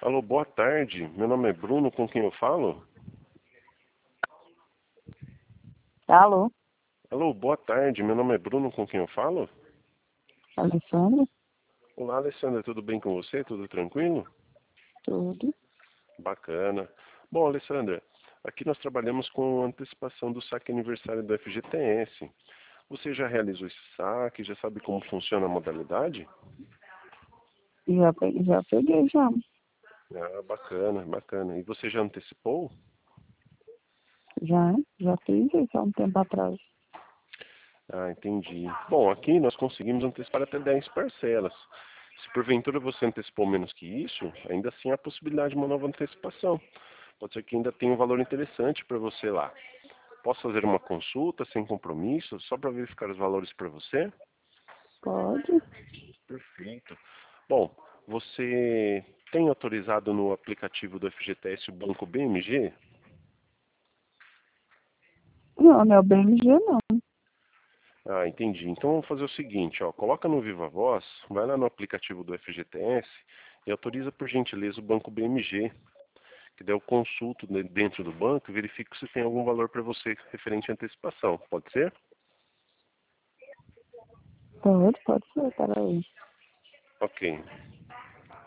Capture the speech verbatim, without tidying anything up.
Alô, boa tarde. Meu nome é Bruno, com quem eu falo? Alô, Alô, boa tarde. Meu nome é Bruno, com quem eu falo? Alessandra? Olá, Alessandra, tudo bem com você? Tudo tranquilo? Tudo. Bacana. Bom, Alessandra, aqui nós trabalhamos com antecipação do saque aniversário do F G T S. Você já realizou esse saque? Já sabe como funciona a modalidade? Já peguei, já peguei, já. Ah, bacana, bacana. E você já antecipou? Já, já fiz isso há um tempo atrás. Ah, entendi. Bom, aqui nós conseguimos antecipar até dez parcelas. Se porventura você antecipou menos que isso, ainda assim há a possibilidade de uma nova antecipação. Pode ser que ainda tenha um valor interessante para você lá. Posso fazer uma consulta sem compromisso, só para verificar os valores para você? Pode? Perfeito. Bom, você tem autorizado no aplicativo do F G T S o Banco B M G? Não, não é o B M G, não. Ah, entendi. Então vamos fazer o seguinte, ó, coloca no Viva Voz, vai lá no aplicativo do F G T S e autoriza por gentileza o Banco B M G, que daí eu consulto de- dentro do banco e verifico se tem algum valor para você referente à antecipação. Pode ser? Pode, pode ser, peraí. Ok.